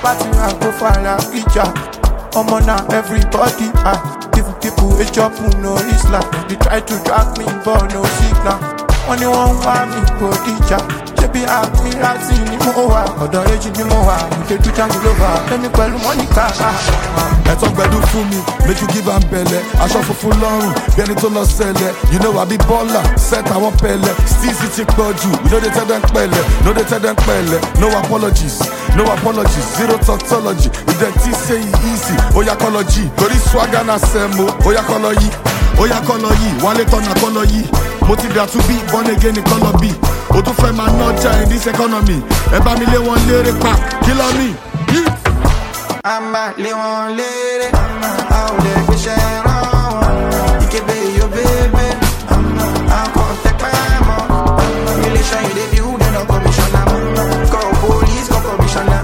party, I go for la pizza. I'm on now, everybody, even people who chop no Islam. They try to drag me, but no signal. Only one want me, go teacher. She be happy, I see ni moa. Odo eji ni moa, they do jungle over. Let me call Monica. Ẹ̀tọ́ gbẹ̀dú fún mi, make you give am belle. Aṣọ funfun lọ́rùn, bí ẹni tó lọ sẹlẹ̀. You know I be baller, set àwọn pẹ̀lẹ́. Steezy ti pọ̀ jù, you know they tell them pẹ̀lẹ́. No they tell them pẹ̀lẹ́, no apologies. No apologies, zero tautology. If they teach say it easy, oyakology. Torí swagger na semo, oyakoloyi. Oyakoloyi, one later na koloyi. Motivate to be born again in color B. O tún fẹ́ máa nọjà in this economy. Ẹ bá mi lé wọn léré pa, kill me. I'ma lay one lady, I'll let me share on. You can be your baby, I'll contact my mom. Relation you the view, then no commissioner. Call police, call commissioner.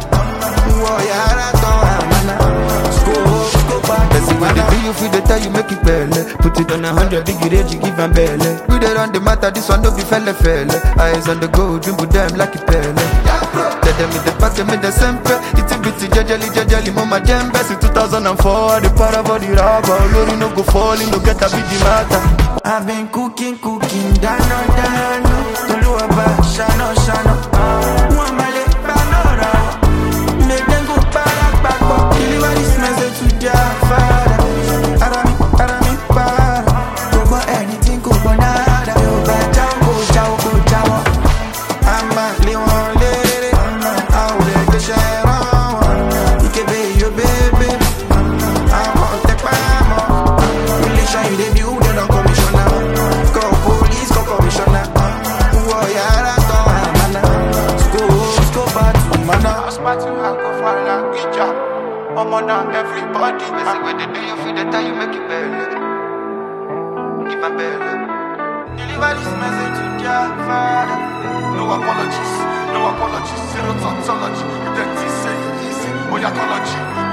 School back. That's when they do you feel the time you make it belly. Put it on 100 big rage, you give them belly. We don't run the matter, this one don't be fella. Eyes on the go, dribble them like a pele. Tell them in the back, them in the sempe. It's a bit jajali, mama jembe. Since 2004, the para body rubber. Lori no go falling, no get a big matter. I've been cooking, dano. Tolu aba, shano. Muamale, banora. Make them go back. Deliver this message to their father. Arami, para. Go for anything, go for nada. Yo, go jaw. I'ma lay one lady. I'll let the share on. You can be your baby. I'm gonna take my mom. Relation you the view, they don't commissioner. Call police, call commissioner. School back to mana. I go for la pizza. I'm on now, everybody. That's when they do you feel the time you make it belly. Give them belly. Deliver this message to their father. No apologies, zero tautology. If they teach say it easy, oyakology.